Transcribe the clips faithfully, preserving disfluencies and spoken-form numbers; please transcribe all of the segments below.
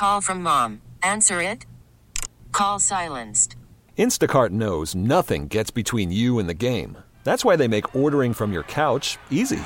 Call from mom. Answer it. Call silenced. Instacart knows nothing gets between you and the game. That's why they make ordering from your couch easy.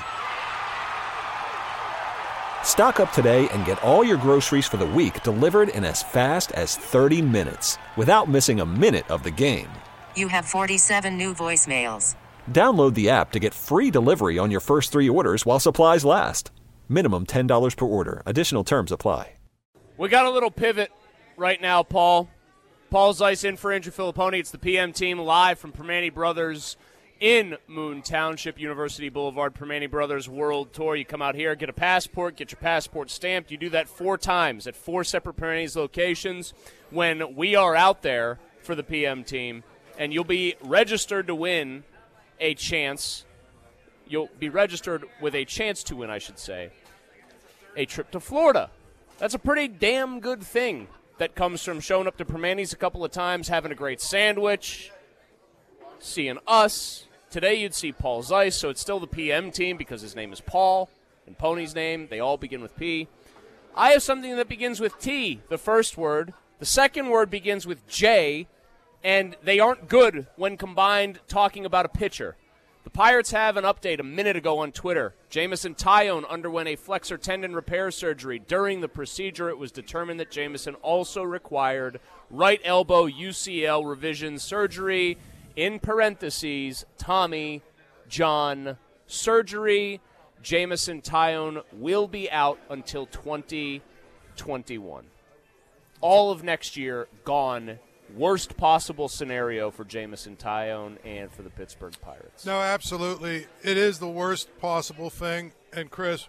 Stock up today and get all your groceries for the week delivered in as fast as thirty minutes without missing a minute of the game. You have forty-seven new voicemails. Download the app to get free delivery on your first three orders while supplies last. Minimum ten dollars per order. Additional terms apply. We got a little pivot right now, Paul. Paul Zeiss in for Andrew Filipponi. It's the P M team live from Permane Brothers in Moon Township, University Boulevard, Permane Brothers World Tour. You come out here, get a passport, get your passport stamped. You do that four times at four separate Permane's locations when we are out there for the P M team, and you'll be registered to win a chance. You'll be registered with a chance to win, I should say, a trip to Florida. That's a pretty damn good thing that comes from showing up to Permane's a couple of times, having a great sandwich, seeing us. Today you'd see Paul Zeiss, so it's still the P M team because his name is Paul, and Pony's name, they all begin with P. I have something that begins with T, the first word. The second word begins with J, and they aren't good when combined talking about a pitcher. The Pirates have an update a minute ago on Twitter. Jameson Taillon underwent a flexor tendon repair surgery. During the procedure, it was determined that Jameson also required right elbow U C L revision surgery. In parentheses, Tommy John surgery. Jameson Taillon will be out until twenty twenty-one. All of next year gone. Worst possible scenario for Jameson Taillon and for the Pittsburgh Pirates. No, absolutely. It is the worst possible thing. And, Chris,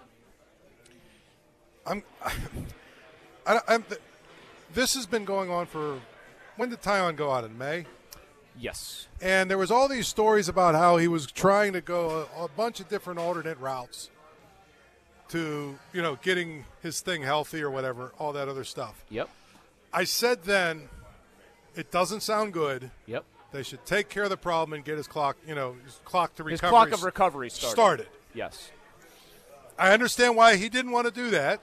I'm, I, I'm, this has been going on for – when did Taillon go out, in May? Yes. And there was all these stories about how he was trying to go a, a bunch of different alternate routes to, you know, getting his thing healthy or whatever, all that other stuff. Yep. I said then – it doesn't sound good. Yep. They should take care of the problem and get his clock, you know, his clock to recovery. His clock of recovery started. started. Yes. I understand why he didn't want to do that.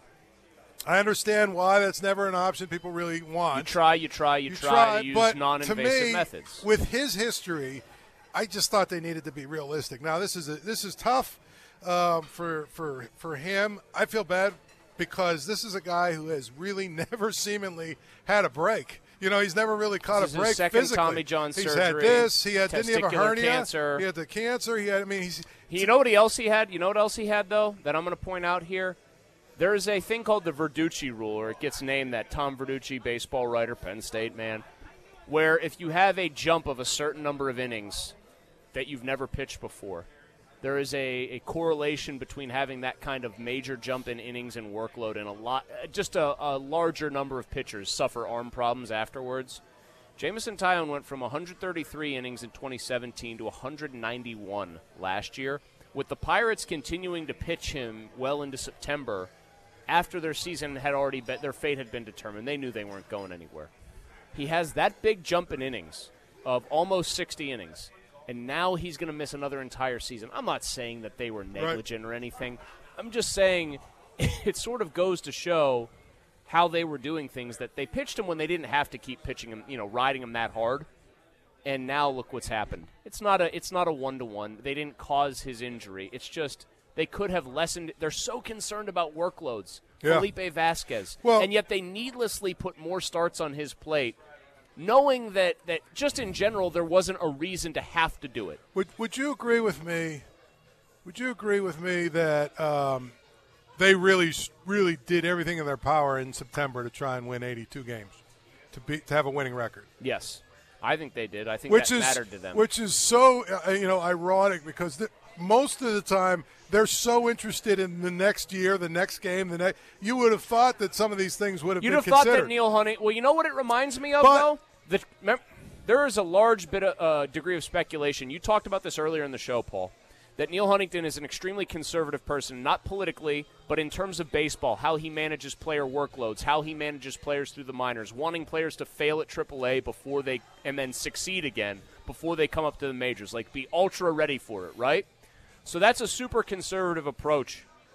I understand why that's never an option people really want. You try, you try, you, you try, try to use but non-invasive to me, methods. With his history, I just thought they needed to be realistic. Now, this is a, this is tough um, for for for him. I feel bad because this is a guy who has really never seemingly had a break. You know, he's never really caught this a break his second physically. Tommy John he's surgery. Had this. He had didn't he have a hernia? Cancer. He had the cancer. He had. I mean, he's. You know what else he had? You know what else he had though that I'm going to point out here? There is a thing called the Verducci rule, or it gets named that. Tom Verducci, baseball writer, Penn State man, where if you have a jump of a certain number of innings that you've never pitched before, there is a, a correlation between having that kind of major jump in innings and workload, and a lot, just a, a larger number of pitchers suffer arm problems afterwards. Jameson Taillon went from one hundred thirty-three innings in twenty seventeen to one hundred ninety-one last year, with the Pirates continuing to pitch him well into September after their season had already been, their fate had been determined. They knew they weren't going anywhere. He has that big jump in innings of almost sixty innings, and now he's going to miss another entire season. I'm not saying that they were negligent right. or anything. I'm just saying it sort of goes to show how they were doing things, that they pitched him when they didn't have to keep pitching him, you know, riding him that hard. And now look what's happened. It's not a it's not a one-to-one. They didn't cause his injury. It's just they could have lessened. They're so concerned about workloads. Yeah. Felipe Vasquez. Well, and yet they needlessly put more starts on his plate, knowing that, that just in general there wasn't a reason to have to do it. Would Would you agree with me? Would you agree with me that um, they really, really did everything in their power in September to try and win eighty-two games, to be to have a winning record? Yes, I think they did. I think which that is, mattered to them. Which is so uh, you know ironic because the, most of the time they're so interested in the next year, the next game, the next. You would have thought that some of these things would have You'd been have considered. thought that Neil Huntington. Well, you know what it reminds me of but, though. The, remember, there is a large bit of uh, degree of speculation. You talked about this earlier in the show, Paul, that Neil Huntington is an extremely conservative person, not politically, but in terms of baseball, how he manages player workloads, how he manages players through the minors, wanting players to fail at triple A before they and then succeed again before they come up to the majors, like be ultra ready for it, right? So that's a super conservative approach.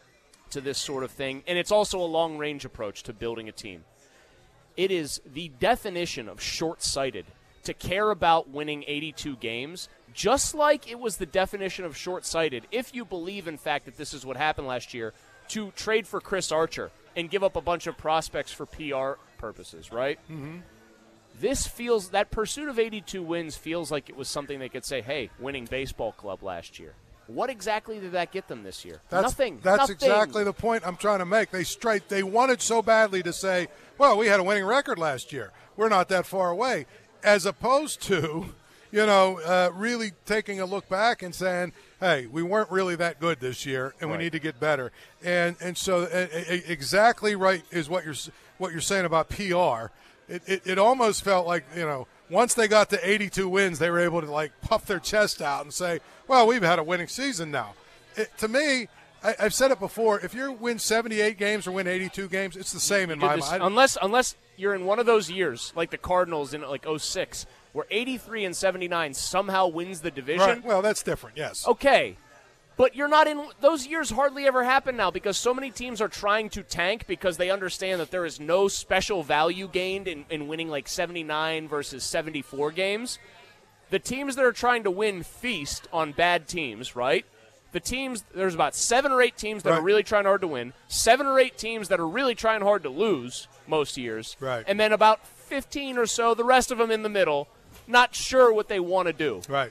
to this sort of thing, and it's also a long-range approach to building a team. It is the definition of short-sighted to care about winning eighty-two games, just like it was the definition of short-sighted, if you believe, in fact, that this is what happened last year, to trade for Chris Archer and give up a bunch of prospects for P R purposes, right? Mm-hmm. This feels, that pursuit of eighty-two wins feels like it was something they could say, hey, winning baseball club last year. What exactly did that get them this year? That's, Nothing. That's Nothing. exactly the point I'm trying to make. They straight, they wanted so badly to say, well, we had a winning record last year. We're not that far away. As opposed to, you know, uh, really taking a look back and saying, hey, we weren't really that good this year, and right. we need to get better. And and so uh, exactly right is what you're what you're saying about P R. It, it it almost felt like, you know, once they got to eighty-two wins, they were able to, like, puff their chest out and say, well, we've had a winning season now. It, to me, I, I've said it before, if you win seventy-eight games or win eighty-two games, it's the same in my this, mind. Unless, unless you're in one of those years, like the Cardinals in, like, oh six, where eighty-three and seventy-nine somehow wins the division. Right. Well, that's different, yes. Okay. But you're not in – those years hardly ever happen now because so many teams are trying to tank because they understand that there is no special value gained in, in winning like seventy-nine versus seventy-four games. The teams that are trying to win feast on bad teams, right? The teams – there's about seven or eight teams that right. are really trying hard to win, seven or eight teams that are really trying hard to lose most years, right. and then about fifteen or so, the rest of them in the middle, not sure what they want to do. Right.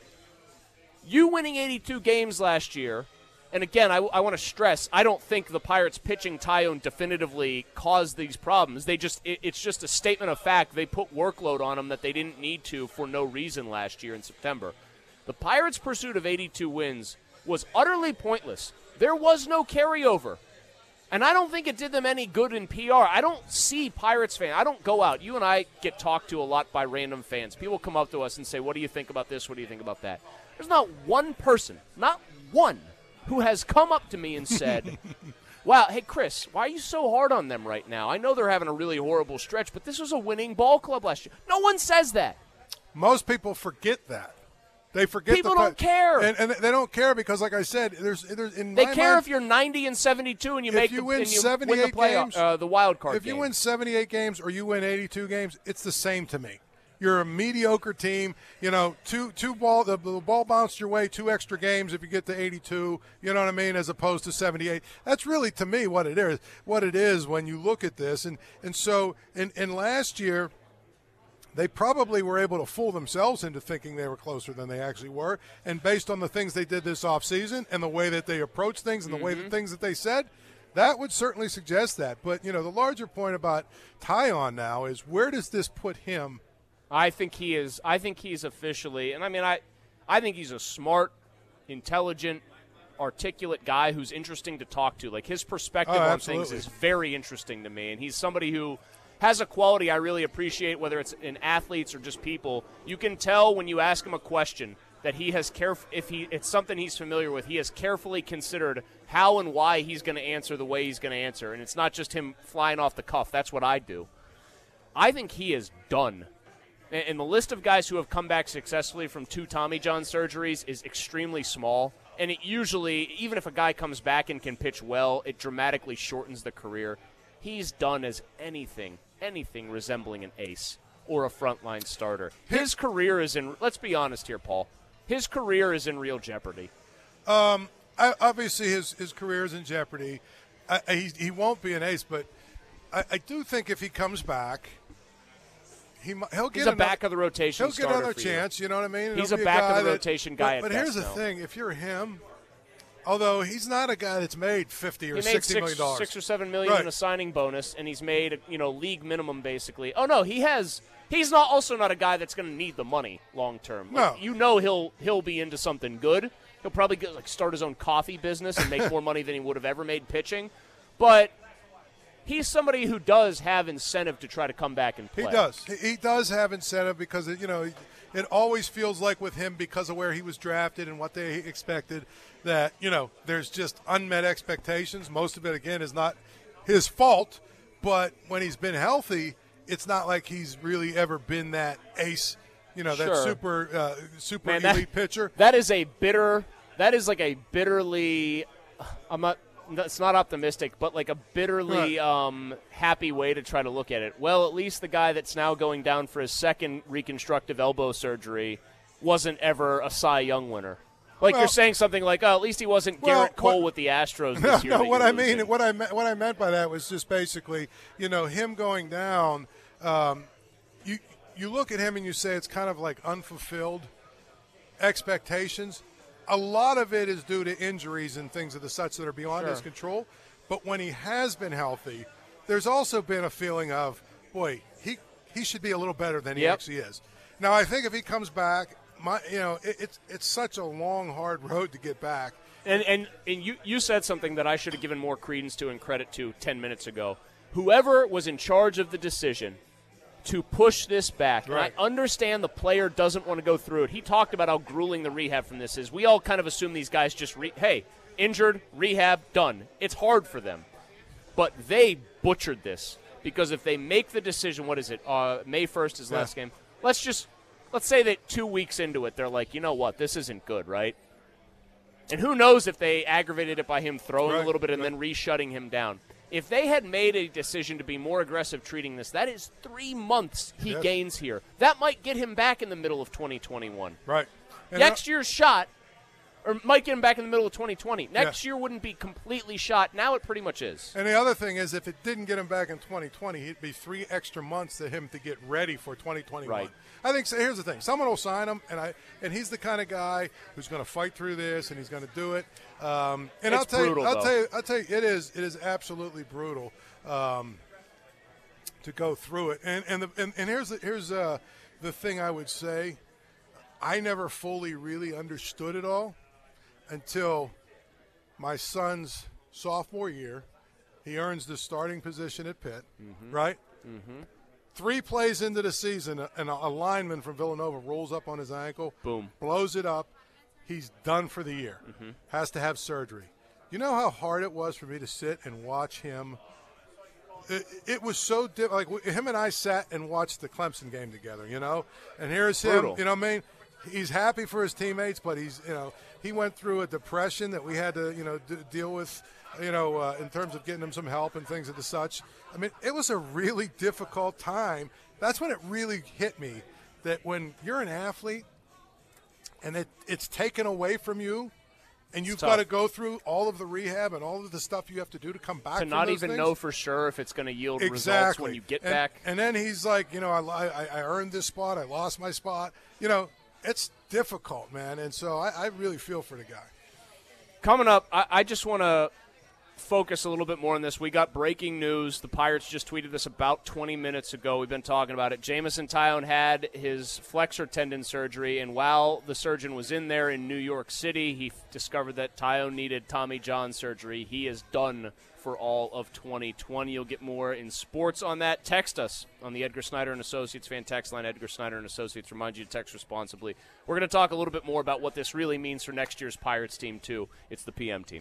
You winning eighty-two games last year, and again, I, I want to stress, I don't think the Pirates pitching Taillon definitively caused these problems. They just it, it's just a statement of fact. They put workload on them that they didn't need to for no reason last year in September. The Pirates' pursuit of eighty-two wins was utterly pointless. There was no carryover. And I don't think it did them any good in P R. I don't see Pirates fans. I don't go out. You and I get talked to a lot by random fans. People come up to us and say, what do you think about this? What do you think about that? There's not one person, not one, who has come up to me and said, wow, hey, Chris, why are you so hard on them right now? I know they're having a really horrible stretch, but this was a winning ball club last year. No one says that. Most people forget that. They forget. People the, don't care, and, and they don't care because, like I said, there's, there's in they my care mind, if you're ninety and seventy-two and you if make you the, win and you seventy-eight win the playoff, games, uh, the wild card. If you game. win seventy-eight games or you win eighty-two games, it's the same to me. You're a mediocre team. You know, two two ball the, the ball bounced your way two extra games if you get to eighty-two. You know what I mean, as opposed to seventy-eight. That's really to me what it is. What it is when you look at this, and and so in in last year, they probably were able to fool themselves into thinking they were closer than they actually were. And based on the things they did this offseason and the way that they approached things and the mm-hmm. way that things that they said, that would certainly suggest that. But, you know, the larger point about Taillon now is where does this put him? I think he is. I think he's officially, and I mean, I, I think he's a smart, intelligent, articulate guy who's interesting to talk to. Like, his perspective oh, on absolutely. things is very interesting to me. And he's somebody who has a quality I really appreciate, whether it's in athletes or just people. You can tell when you ask him a question that he has caref- if he it's something he's familiar with, he has carefully considered how and why he's going to answer the way he's going to answer. And it's not just him flying off the cuff. That's what I do. I think he is done. And the list of guys who have come back successfully from two Tommy John surgeries is extremely small. And it usually, even if a guy comes back and can pitch well, it dramatically shortens the career. He's done as anything, anything resembling an ace or a frontline starter. His career is in, let's be honest here, Paul, his career is in real jeopardy. Um, I, obviously, his, his career is in jeopardy. I, I, he, he won't be an ace, but I, I do think if he comes back, he, he'll get He's a another, back of the rotation He'll get starter another for chance, you. you know what I mean? He's He'll a be back guy of the that, rotation guy But, at but here's best, the though. thing. If you're him, although he's not a guy that's made fifty or he made sixty six, million dollars. six or seven million right. in a signing bonus, and he's made, you know, league minimum basically. Oh no, he has. He's not also not a guy that's going to need the money long term. Like, no, you know he'll he'll be into something good. He'll probably get, like start his own coffee business and make more money than he would have ever made pitching. But he's somebody who does have incentive to try to come back and play. He does. He, he does have incentive because it, you know it always feels like with him because of where he was drafted and what they expected that you know there's just unmet expectations. Most of it again is not his fault, but when he's been healthy, it's not like he's really ever been that ace, you know, that Sure. super uh, super Man, elite that, pitcher. That is a bitter. That is like a bitterly. I'm not. it's not optimistic, but like a bitterly Right. um, happy way to try to look at it. Well, at least the guy that's now going down for his second reconstructive elbow surgery wasn't ever a Cy Young winner. Like Well- you're saying something like, oh, at least he wasn't Well, Garrett Cole what- with the Astros No, this year. no. that What you're I mean, losing. what I meant, what I meant by that was just basically, you know, him going down. Um, you you look at him and you say it's kind of like unfulfilled expectations. A lot of it is due to injuries and things of the such that are beyond Sure. his control. But when he has been healthy, there's also been a feeling of, boy, he he should be a little better than he Yep. actually is. Now, I think if he comes back, my you know, it, it's it's such a long, hard road to get back. And and, and you, you said something that I should have given more credence to and credit to ten minutes ago. Whoever was in charge of the decision to push this back, Right. and I understand the player doesn't want to go through it. He talked about how grueling the rehab from this is. We all kind of assume these guys just, re- hey, injured, rehab, done. It's hard for them. But they butchered this because if they make the decision, what is it, uh, May first is Yeah. last game, let's just, let's say that two weeks into it, they're like, you know what, this isn't good, right? And who knows if they aggravated it by him throwing Right, a little bit and right. then re-shutting him down. If they had made a decision to be more aggressive treating this, that is three months he Yes. gains here. That might get him back in the middle of twenty twenty-one. Right. And Next year's shot, or might get him back in the middle of twenty twenty. Next Yeah. year wouldn't be completely shot. Now it pretty much is. And the other thing is, if it didn't get him back in twenty twenty, it'd be three extra months to him to get ready for twenty twenty-one. Right. I think. So here's the thing: someone will sign him, and I and he's the kind of guy who's going to fight through this, and he's going to do it. Um, and It's I'll tell brutal, you, I'll though. tell you, I'll tell you, it is, it is absolutely brutal um, to go through it. And and the, and, and here's the, here's uh, the thing I would say: I never fully really understood it all until my son's sophomore year. He earns the starting position at Pitt, right? Mm-hmm. Three plays into the season, and a lineman from Villanova rolls up on his ankle, Boom. blows it up. He's done for the year. Mm-hmm. Has to have surgery. You know how hard it was for me to sit and watch him? It, it was so diff- like w- him and I sat and watched the Clemson game together, you know. And here's him, Brutal. you know what I mean? He's happy for his teammates, but he's, you know, he went through a depression that we had to, you know, d- deal with, you know, uh, in terms of getting him some help and things of the such. I mean, it was a really difficult time. That's when it really hit me that when you're an athlete and it, it's taken away from you, and you've tough. got to go through all of the rehab and all of the stuff you have to do to come back To from not those even things. know for sure if it's going to yield results Exactly. when you get and, back. And then he's like, you know, I, I, I earned this spot. I lost my spot. You know, it's difficult, man. And so I, I really feel for the guy. Coming up, I, I just want to focus a little bit more on this. We got breaking news. The Pirates just tweeted this about twenty minutes ago. We've been talking about it. Jamison Tyone had his flexor tendon surgery, and while the surgeon was in there in New York City, he f- discovered that Tyone needed Tommy John surgery. He is done for all of twenty twenty. You'll get more in sports on that. Text us on the Edgar Snyder and Associates fan text line. Edgar Snyder and Associates remind you to text responsibly. We're going to talk a little bit more about what this really means for next year's Pirates team, too. It's the P M team.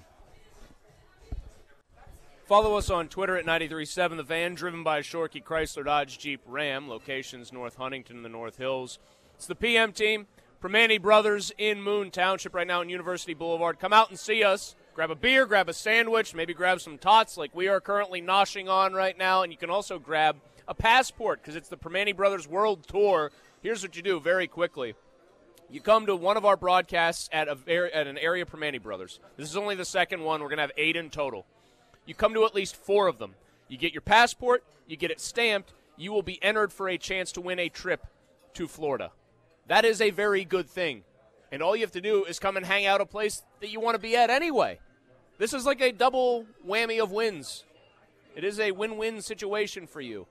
Follow us on Twitter at ninety-three point seven The Van, driven by Shorkey Chrysler Dodge Jeep Ram, locations North Huntington and the North Hills. It's the P M team, Primanti Brothers in Moon Township right now on University Boulevard. Come out and see us. Grab a beer, grab a sandwich, maybe grab some tots like we are currently noshing on right now, and you can also grab a passport because it's the Primanti Brothers World Tour. Here's what you do very quickly. You come to one of our broadcasts at, a, at an area Primanti Brothers. This is only the second one. We're going to have eight in total. You come to at least four of them. You get your passport, you get it stamped, you will be entered for a chance to win a trip to Florida. That is a very good thing. And all you have to do is come and hang out a place that you want to be at anyway. This is like a double whammy of wins. It is a win-win situation for you.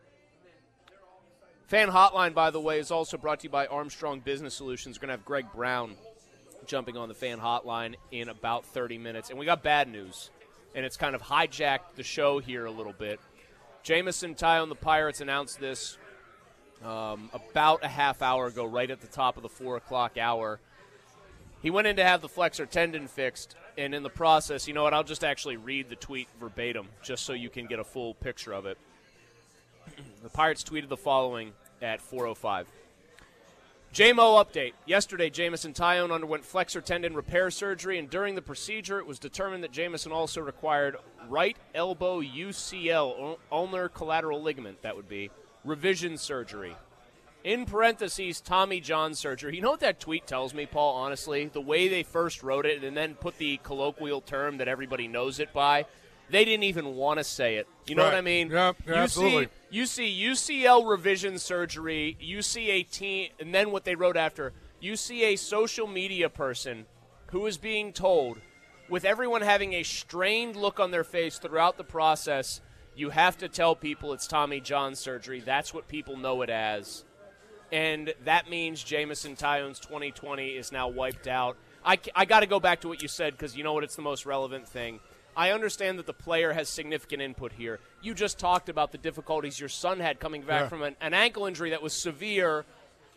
Fan Hotline, by the way, is also brought to you by Armstrong Business Solutions. We're going to have Greg Brown jumping on the Fan Hotline in about thirty minutes. And we got bad news. And it's kind of hijacked the show here a little bit. Jamison Tyone, the Pirates, announced this um, about a half hour ago, right at the top of the four o'clock hour. He went in to have the flexor tendon fixed, and in the process, you know what, I'll just actually read the tweet verbatim, just so you can get a full picture of it. The Pirates tweeted the following at four oh five. J M O update. Yesterday, Jamison Tyone underwent flexor tendon repair surgery, and during the procedure, it was determined that Jamison also required right elbow U C L, ulnar collateral ligament, that would be, revision surgery. In parentheses, Tommy John surgery. You know what that tweet tells me, Paul, honestly? The way they first wrote it and then put the colloquial term that everybody knows it by, they didn't even want to say it. You know right. what I mean? Yep, you absolutely. See, you see U C L revision surgery, you see a team, and then what they wrote after, you see a social media person who is being told, with everyone having a strained look on their face throughout the process, you have to tell people it's Tommy John surgery. That's what people know it as. And that means Jamison Tyone's twenty twenty is now wiped out. I, I got to go back to what you said because you know what? It's the most relevant thing. I understand that the player has significant input here. You just talked about the difficulties your son had coming back yeah. from an, an ankle injury that was severe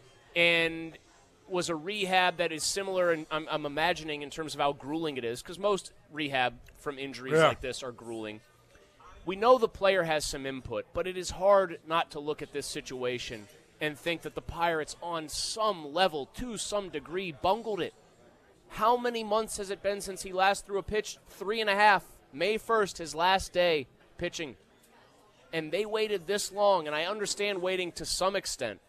and was a rehab that is similar, and I'm, I'm imagining in terms of how grueling it is, because most rehab from injuries yeah. like this are grueling. We know the player has some input, but it is hard not to look at this situation and think that the Pirates, on some level, to some degree, bungled it. How many months has it been since he last threw a pitch? Three and a half. May first, his last day pitching. And they waited this long, and I understand waiting to some extent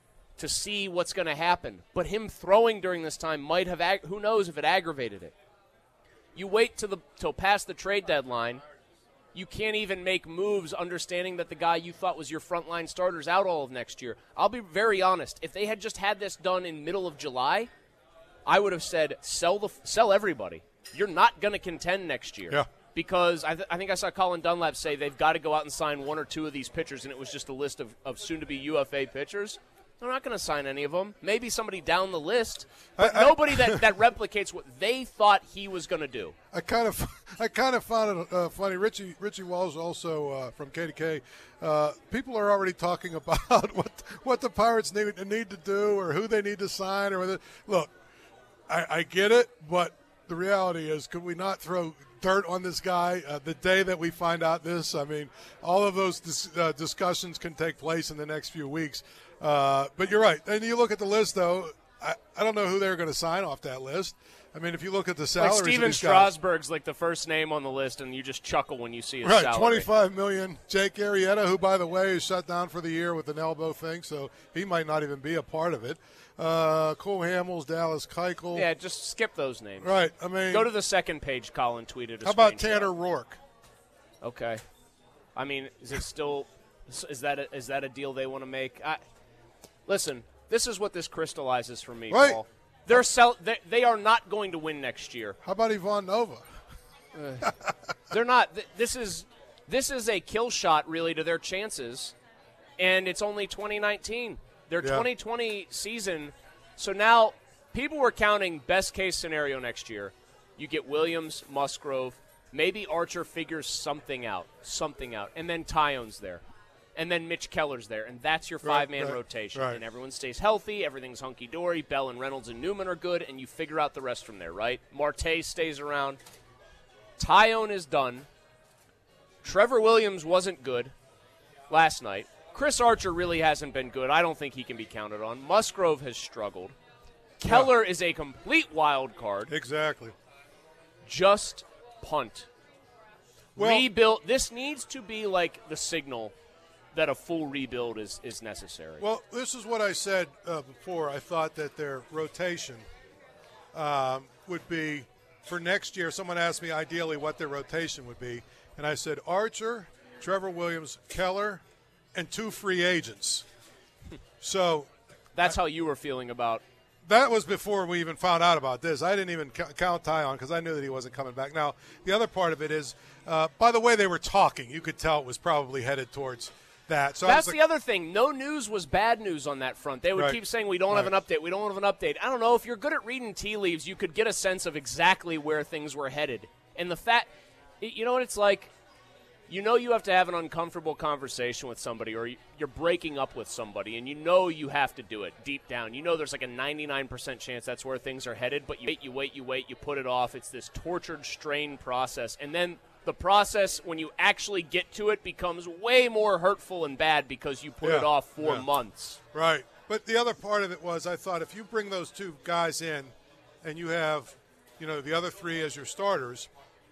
to see what's going to happen. But him throwing during this time might have, ag- who knows if it aggravated it. You wait to the till past the trade deadline. You can't even make moves understanding that the guy you thought was your frontline starter is out all of next year. I'll be very honest. If they had just had this done in middle of July, I would have said sell the sell everybody. You're not going to contend next year. Yeah. Because I, th- I think I saw Colin Dunlap say they've got to go out and sign one or two of these pitchers, and it was just a list of, of soon-to-be U F A pitchers. They're not going to sign any of them. Maybe somebody down the list, but I, I, nobody that, that replicates what they thought he was going to do. I kind of, I kind of found it uh, funny. Richie, Richie Walls, also uh, from K to K. Uh, people are already talking about what what the Pirates need need to do, or who they need to sign, or whether, look. I, I get it, but the reality is, could we not throw dirt on this guy uh, the day that we find out this? I mean, all of those dis- uh, discussions can take place in the next few weeks. Uh, but you're right. And you look at the list, though, I, I don't know who they're going to sign off that list. I mean, if you look at the salaries, like Steven of these guys, Strasburg's like the first name on the list, and you just chuckle when you see his right, salary. twenty-five million dollars. Jake Arrieta, who, by the way, is shut down for the year with an elbow thing, so he might not even be a part of it. Uh, Cole Hamels, Dallas Keuchel. Yeah, just skip those names. Right. I mean, go to the second page. Colin tweeted. A how about screenshot. Tanner Rourke? Okay. I mean, is it still? Is that a, is that a deal they want to make? I, listen, this is what this crystallizes for me, right. Paul. They're sell. They, they are not going to win next year. How about Ivan Nova? Uh, they're not. Th- this is this is a kill shot, really, to their chances, and it's only twenty nineteen. Their yeah. twenty twenty season. So now people were counting best case scenario next year. You get Williams, Musgrove, maybe Archer figures something out, something out, and then Tyone's there. And then Mitch Keller's there, and that's your five-man right, right, rotation. right. And everyone stays healthy, everything's hunky-dory, Bell and Reynolds and Newman are good, and you figure out the rest from there, right? Marte stays around. Tyone is done. Trevor Williams wasn't good last night. Chris Archer really hasn't been good. I don't think he can be counted on. Musgrove has struggled. Keller yeah. is a complete wild card. Exactly. Just punt. Well, rebuild. This needs to be like the signal that a full rebuild is, is necessary. Well, this is what I said uh, before. I thought that their rotation um, would be for next year. Someone asked me ideally what their rotation would be, and I said Archer, Trevor Williams, Keller, and two free agents. So that's how you were feeling about. That was before we even found out about this. I didn't even count Tyon because I knew that he wasn't coming back. Now, the other part of it is, uh, by the way they were talking, you could tell it was probably headed towards that. So that's like, the other thing. No news was bad news on that front. They would right. keep saying, we don't right. have an update. We don't have an update. I don't know. If you're good at reading tea leaves, you could get a sense of exactly where things were headed. And the fact, you know what it's like? You know you have to have an uncomfortable conversation with somebody, or you're breaking up with somebody, and you know you have to do it deep down. You know there's like a ninety-nine percent chance that's where things are headed, but you wait, you wait, you wait, you put it off. It's this tortured, strained process. And then the process, when you actually get to it, becomes way more hurtful and bad because you put yeah, it off for yeah. months. Right. But the other part of it was I thought if you bring those two guys in and you have, you know, the other three as your starters,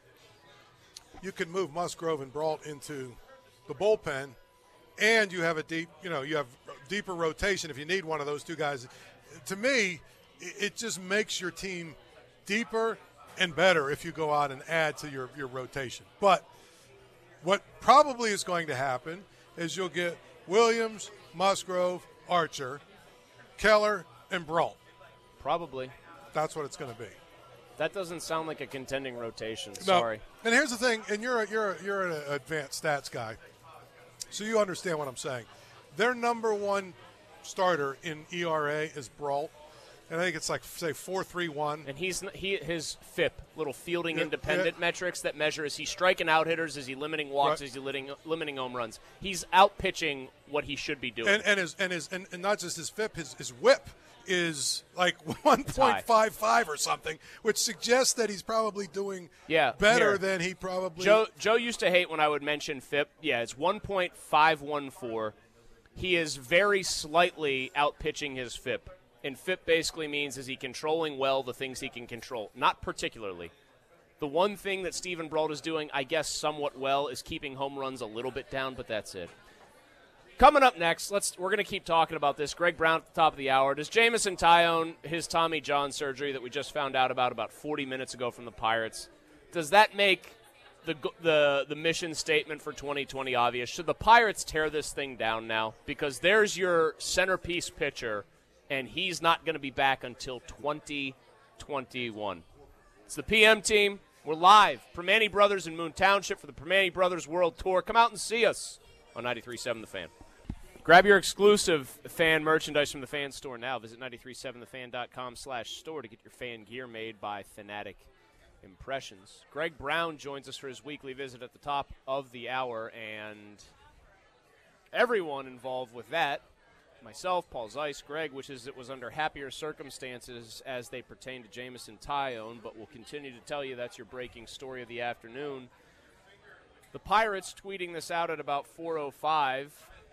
you can move Musgrove and Brault into the bullpen, and you have a deep, you know, you have deeper rotation if you need one of those two guys. To me, it just makes your team deeper and better if you go out and add to your, your rotation. But what probably is going to happen is you'll get Williams, Musgrove, Archer, Keller, and Brault. Probably. That's what it's going to be. That doesn't sound like a contending rotation. No. Sorry. And here's the thing, and you're a, you're a, you're an advanced stats guy, so you understand what I'm saying. Their number one starter in E R A is Brault, and I think it's like say four three one. And he's he his F I P, little fielding Yeah, independent yeah. metrics that measure is he striking out hitters, is he limiting walks, Right. is he limiting, limiting home runs. He's out pitching what he should be doing. And, and his and his and, and not just his F I P, his his whip is like one point five five or something, which suggests that he's probably doing Yeah, better here. than he probably. Joe Joe used to hate when I would mention F I P. Yeah, it's one point five one four. He is very slightly out pitching his F I P. And F I P basically means is he controlling well the things he can control? Not particularly. The one thing that Steven Brault is doing, I guess, somewhat well is keeping home runs a little bit down, but that's it. Coming up next, let's we're going to keep talking about this. Greg Brown at the top of the hour. Does Jameson Taillon, his Tommy John surgery that we just found out about about forty minutes ago from the Pirates, does that make the the the mission statement for twenty twenty obvious? Should the Pirates tear this thing down now? Because there's your centerpiece pitcher, and he's not going to be back until twenty twenty-one. It's the P M team. We're live. Primanti Brothers in Moon Township for the Primanti Brothers World Tour. Come out and see us on ninety-three point seven The Fan. Grab your exclusive fan merchandise from the Fan Store now. Visit nine three seven the fan dot com slash store to get your fan gear made by Fanatic Impressions. Greg Brown joins us for his weekly visit at the top of the hour, and everyone involved with that, myself, Paul Zeiss, Greg, which is it was under happier circumstances as they pertain to Jameson Taillon, but we'll continue to tell you that's your breaking story of the afternoon. The Pirates tweeting this out at about four oh five,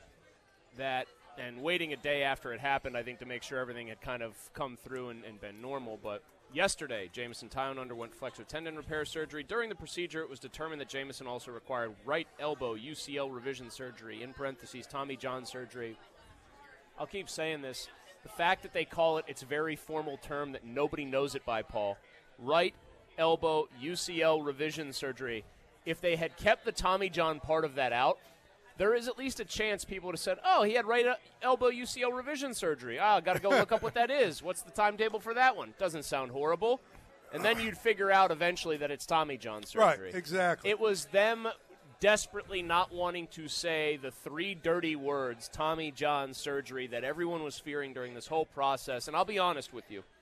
that, and waiting a day after it happened, I think, to make sure everything had kind of come through and, and been normal. But yesterday, Jameson Taillon underwent flexor tendon repair surgery. During the procedure, it was determined that Jameson also required right elbow U C L revision surgery, in parentheses, Tommy John surgery. I'll keep saying this. The fact that they call it its very formal term that nobody knows it by, Paul, right elbow U C L revision surgery. If they had kept the Tommy John part of that out, there is at least a chance people would have said, oh, he had right elbow U C L revision surgery. Ah, got to go look up what that is. What's the timetable for that one? Doesn't sound horrible. And then you'd figure out eventually that it's Tommy John surgery. Right, exactly. It was them desperately not wanting to say the three dirty words, Tommy John surgery, that everyone was fearing during this whole process. And I'll be honest with you.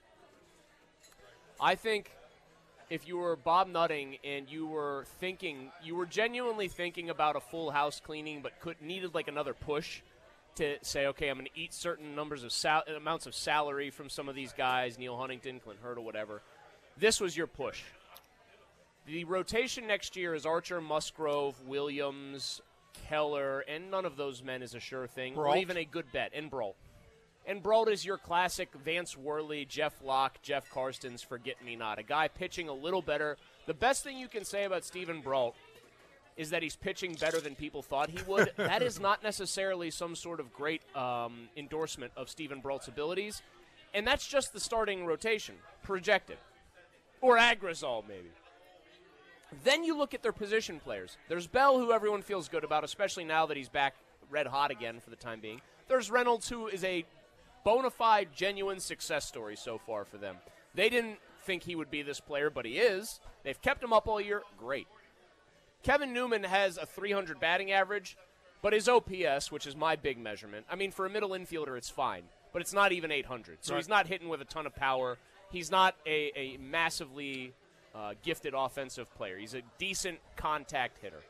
I think if you were Bob Nutting and you were thinking, you were genuinely thinking about a full house cleaning but could needed like another push to say, okay, I'm going to eat certain numbers of sal- amounts of salary from some of these guys, Neil Huntington, Clint Hurd, or whatever, this was your push. The rotation next year is Archer, Musgrove, Williams, Keller, and none of those men is a sure thing, Brault. or even a good bet, and Brault. And Brault is your classic Vance Worley, Jeff Locke, Jeff Karstens forget-me-not, a guy pitching a little better. The best thing you can say about Steven Brault is that he's pitching better than people thought he would. That is not necessarily some sort of great um, endorsement of Steven Brault's abilities, and that's just the starting rotation, projected. Or Agrizal, maybe. Then you look at their position players. There's Bell, who everyone feels good about, especially now that he's back red hot again for the time being. There's Reynolds, who is a bona fide, genuine success story so far for them. They didn't think he would be this player, but he is. They've kept him up all year. Great. Kevin Newman has a three hundred batting average, but his O P S, which is my big measurement, I mean, for a middle infielder, it's fine, but it's not even eight hundred. So right. He's not hitting with a ton of power. He's not a, a massively uh, gifted offensive player. He's a decent contact hitter.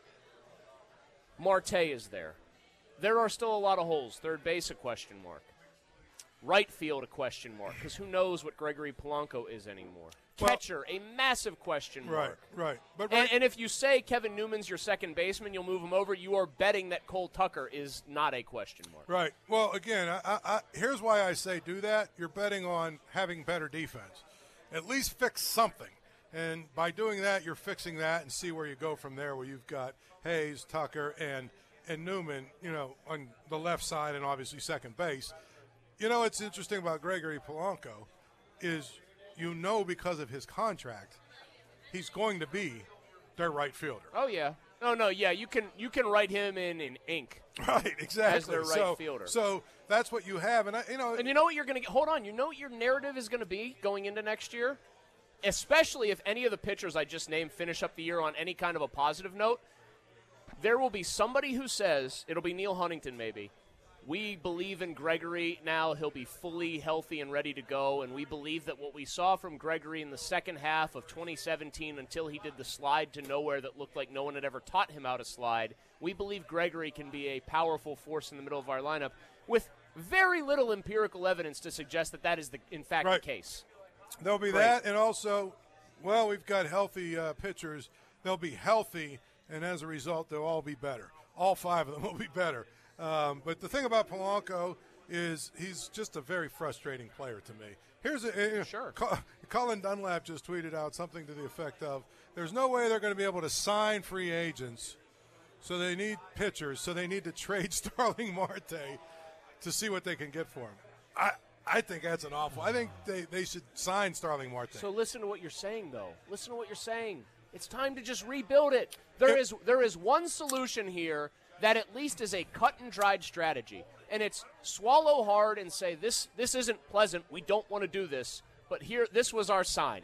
Marte is there. There are still a lot of holes. Third base, a question mark. Right field, a question mark, because who knows what Gregory Polanco is anymore. Catcher, a massive question mark. Right, right. But and, right, and if you say Kevin Newman's your second baseman, you'll move him over, you are betting that Cole Tucker is not a question mark. Right. Well, again, I, I, I, here's why I say do that. You're betting on having better defense. At least fix something. And by doing that, you're fixing that and see where you go from there, where you've got Hayes, Tucker, and and Newman, you know, on the left side and obviously second base. You know, what's interesting about Gregory Polanco is, you know, because of his contract, he's going to be their right fielder. Oh, yeah. No, no, yeah, you can you can write him in in ink. Right, exactly. As their right so, fielder. So that's what you have. And, I, you know, And you know what you're going to get? Hold on. You know what your narrative is going to be going into next year? Especially if any of the pitchers I just named finish up the year on any kind of a positive note, there will be somebody who says, it'll be Neil Huntington maybe, we believe in Gregory now. He'll be fully healthy and ready to go, and we believe that what we saw from Gregory in the second half of twenty seventeen until he did the slide to nowhere that looked like no one had ever taught him how to slide, we believe Gregory can be a powerful force in the middle of our lineup with very little empirical evidence to suggest that that is, the, in fact, Right. the case. There'll be Great. that, and also, well, we've got healthy uh, pitchers. They'll be healthy, and as a result, they'll all be better. All five of them will be better. Um, but the thing about Polanco is he's just a very frustrating player to me. Here's a uh, Sure. Colin Dunlap just tweeted out something to the effect of, there's no way they're going to be able to sign free agents, so they need pitchers, so they need to trade Starling Marte to see what they can get for him. I I think that's an awful. I think they, they should sign Starling Marte. So listen to what you're saying, though. Listen to what you're saying. It's time to just rebuild it. There is there is one solution here that at least is a cut and dried strategy, and it's swallow hard and say this this isn't pleasant. We don't want to do this, but here this was our sign.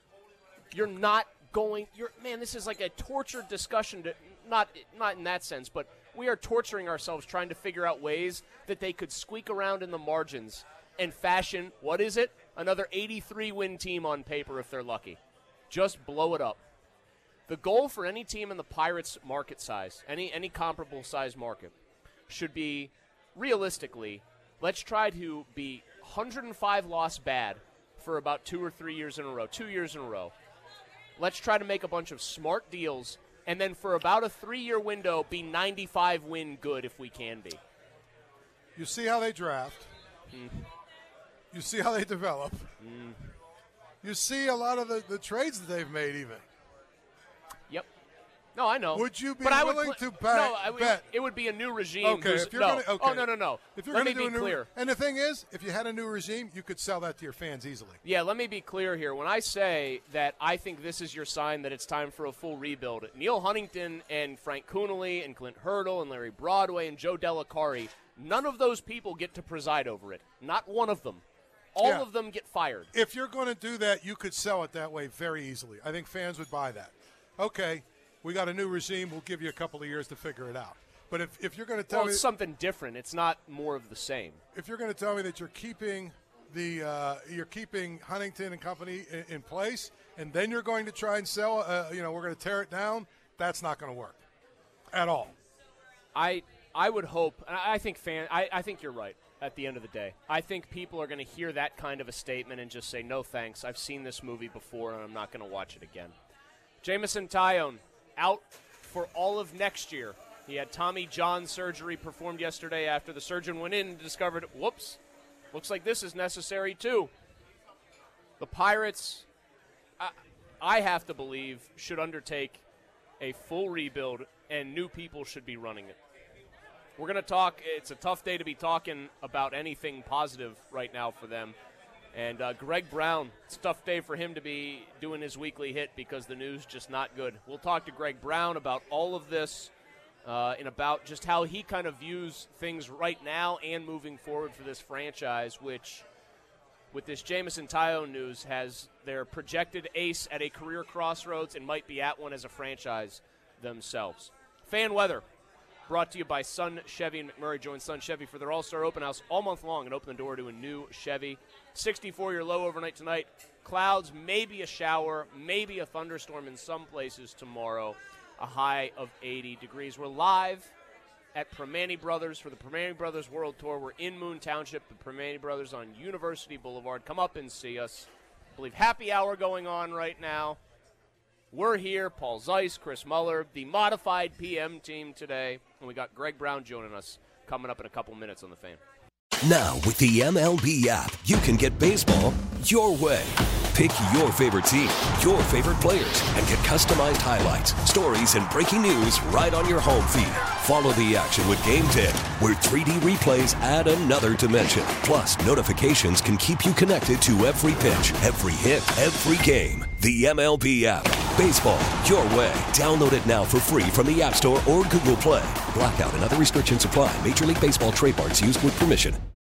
You're not going. You're man. This is like a tortured discussion. To, not not in that sense, but we are torturing ourselves trying to figure out ways that they could squeak around in the margins and fashion, what is it? Another eighty-three win team on paper if they're lucky. Just blow it up. The goal for any team in the Pirates market size, any any comparable size market, should be, realistically, let's try to be one hundred five loss bad for about two or three years in a row, two years in a row. Let's try to make a bunch of smart deals, and then for about a three-year window, be ninety-five win good if we can be. You see how they draft. Mm. You see how they develop. Mm. You see a lot of the, the trades that they've made even. Yep. No, I know. Would you be but I willing would pl- to bet? No, I would, bet? it would be a new regime. Okay, who's- if you're no. gonna, okay. Oh, no, no, no. If you're let gonna me do be a new, clear. And the thing is, if you had a new regime, you could sell that to your fans easily. Yeah, let me be clear here. When I say that I think this is your sign that it's time for a full rebuild, Neil Huntington and Frank Coonelly and Clint Hurdle and Larry Broadway and Joe Delicari, none of those people get to preside over it. Not one of them. All Yeah. of them get fired. If you're going to do that, you could sell it that way very easily. I think fans would buy that. Okay, we got a new regime. We'll give you a couple of years to figure it out. But if, if you're going to tell Well, me it's something different. It's not more of the same. if you're going to tell me that you're keeping the uh, you're keeping Huntington and company in, in place, and then you're going to try and sell, uh, you know, we're going to tear it down, that's not going to work at all. I I would hope. I I think fan. I, I think you're right. At the end of the day, I think people are going to hear that kind of a statement and just say, "No thanks. I've seen this movie before, and I'm not going to watch it again." Jamison Tyone out for all of next year. He had Tommy John surgery performed yesterday after the surgeon went in and discovered, whoops, looks like this is necessary too. The Pirates, I, I have to believe, should undertake a full rebuild, and new people should be running it. We're going to talk. It's a tough day to be talking about anything positive right now for them. And uh, Greg Brown, it's a tough day for him to be doing his weekly hit because the news just not good. We'll talk to Greg Brown about all of this uh, and about just how he kind of views things right now and moving forward for this franchise, which, with this Jamison Tyone news, has their projected ace at a career crossroads and might be at one as a franchise themselves. Fan weather. Brought to you by Sun Chevy and McMurray. Join Sun Chevy for their All-Star Open House all month long and open the door to a new Chevy. sixty-four-year low overnight tonight. Clouds, maybe a shower, maybe a thunderstorm in some places tomorrow. A high of eighty degrees. We're live at Primanti Brothers for the Primanti Brothers World Tour. We're in Moon Township, the Primanti Brothers on University Boulevard. Come up and see us. I believe, happy hour going on right now. We're here, Paul Zeise, Chris Muller, the modified P M team today, and we got Greg Brown joining us coming up in a couple minutes on the Fan. Now, with the M L B app, you can get baseball your way. Pick your favorite team, your favorite players, and get customized highlights, stories, and breaking news right on your home feed. Follow the action with Game Day, where three D replays add another dimension. Plus, notifications can keep you connected to every pitch, every hit, every game. The M L B app. Baseball your way. Download it now for free from the App Store or Google Play. Blackout and other restrictions apply. Major League Baseball trademarks used with permission.